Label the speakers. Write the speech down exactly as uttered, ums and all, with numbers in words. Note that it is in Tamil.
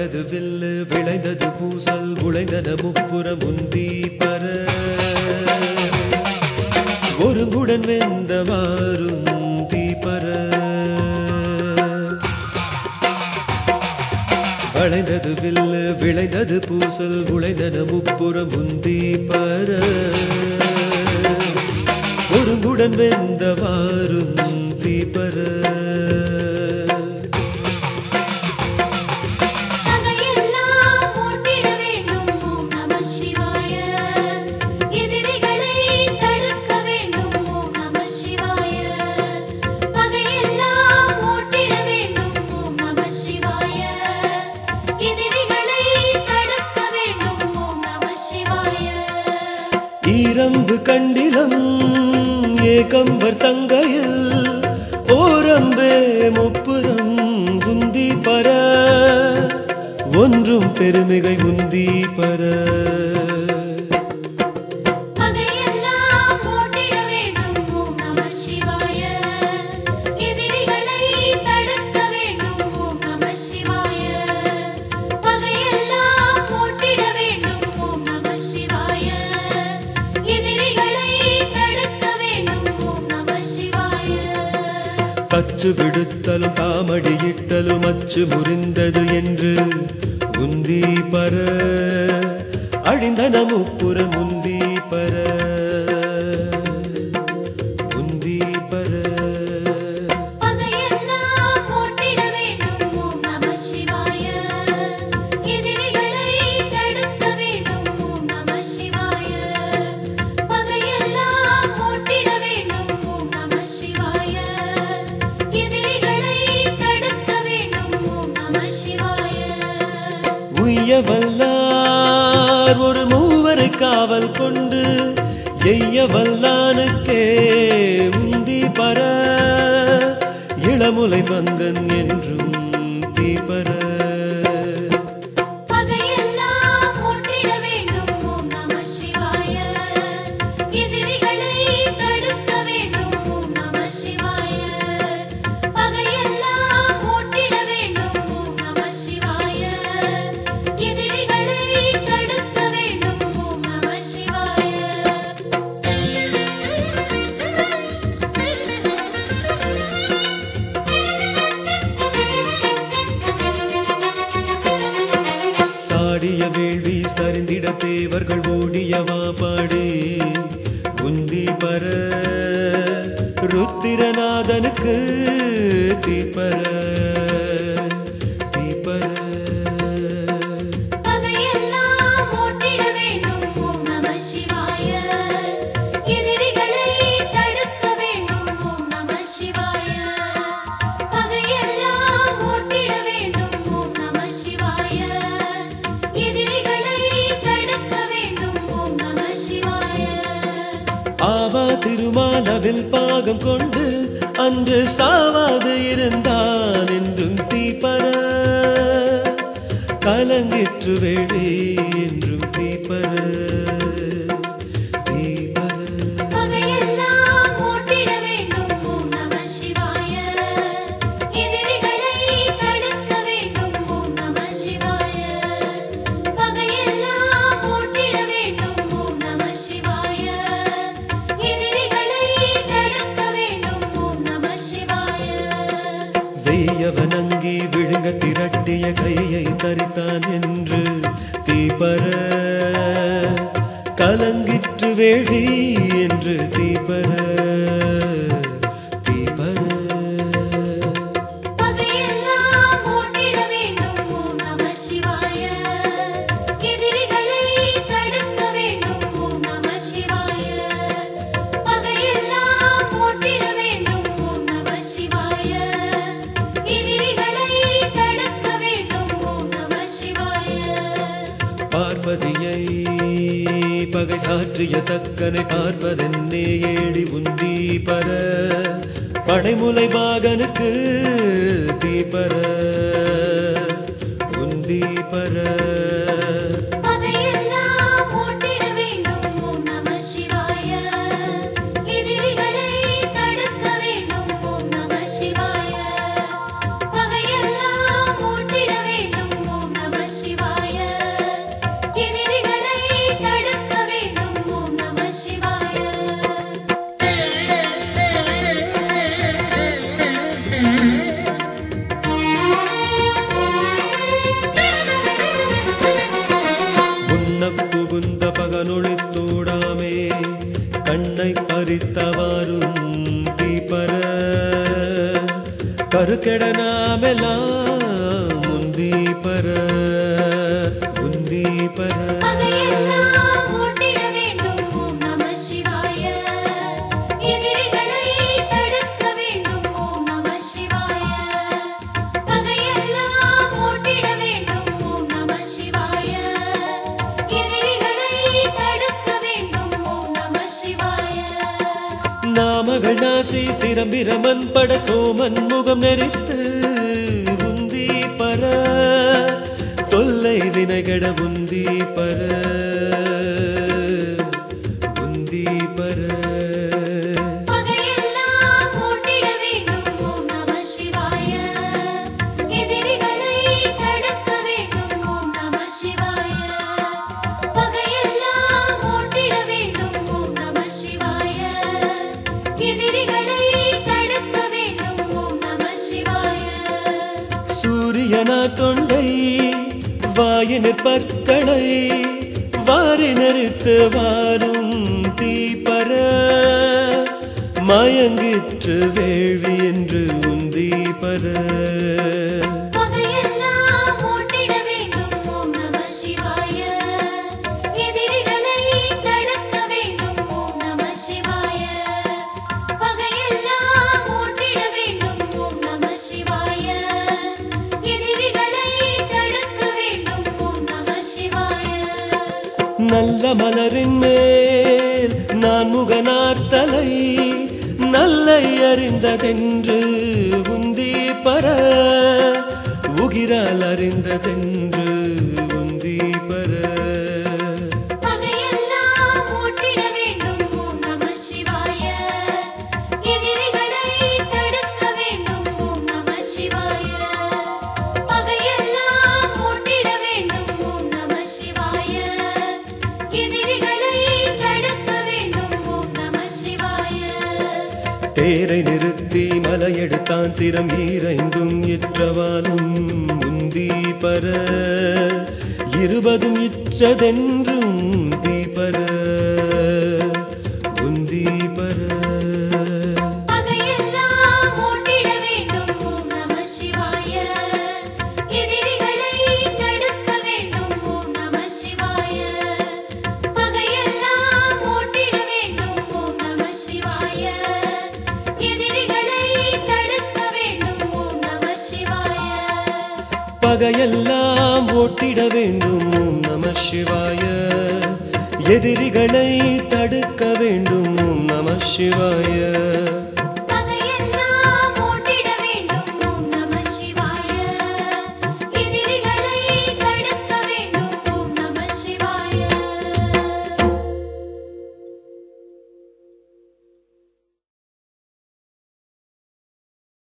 Speaker 1: வளைந்தது வில்லு விளைந்தது பூசல் உழைந்தன முப்புறம் உந்தி பர ஒருங்குடன் வெந்தவாரும் தீபர வளைந்தது வில்லு விளைந்தது பூசல் உழைந்தன முப்புறம் உந்தி பர ஒருங்குடன் வெந்தவாரும் தீபர ஈரம்பு கண்டிலம் ஏகம்பர் தங்கையில் ஓரம்பே முப்புறம் உந்தி பர ஒன்றும் பெருமிகை உந்தி பர தச்சு விடுத்தலும் தாமடியிட்டலும் அச்சு முறிந்தது என்று உந்தி பர அழிந்தன முப்புறம் உந்தி பர உந்தி பர உய்ய வல்லார் ஒரு மூவரை காவல் கொண்டு எய்ய வல்லானுக்கே உந்தி பர இளமுலை பங்கன் என்றும் தீபர சாடிய வேள்வி சரிந்திட தேவர்கள் ஓடியவா பாடி உந்தி பர ருத்திரநாதனுக்கு தீபர தீபர ஆவா திருமாலவில் பாகம் கொண்டு அன்று சாவாது இருந்தான் என்றும் தீபர கலங்கிற்று வேளை என்றும் தீபர வெய்யவனங்கி விழுங்க திரட்டிய கையை தரித்தான் என்று தீபர கலங்கிற்று வேழி என்று தீபர தீபர பார்வதியை பகை சாற்றிய தக்கனை பார்ப்பதென்னே ஏடி உந்தி பர படைமுலை பாகனுக்கு தீபர உந்தி பர
Speaker 2: நம
Speaker 1: மறுக்கெட நாமெல்லாம் முந்தி பர முந்தி பர நாமகள் நாசி சிரம்பிரமன் பட சோமன் முகம் நெறித்து உந்தி பர தொல்லை வினைகட உந்தி பர உந்தி பர சூரியனார் தொண்டை வாயினர் பற்களை வாரி நெறித்து வாரும் தீப்பர மயங்கிற்று வேள்வி என்று உந்தி பர நல்ல மலரின் மேல் நான் முகனார்த்தலை நல்லை அறிந்ததென்று உந்தி பர உகிரால் அறிந்ததென்று உந்தி பர தேரை நிறுத்தி மலையெடுத்தான் சிரம் ஈரைந்தும் இற்றவாலும் முந்தி பர இருபதும் இற்றதென்றும் தீபர முந்தி பர பகையெல்லாம் ஓட்டிட வேண்டும் ஓம் நம சிவாய எதிரிகளை தடுக்க வேண்டும் ஓம் நம சிவாய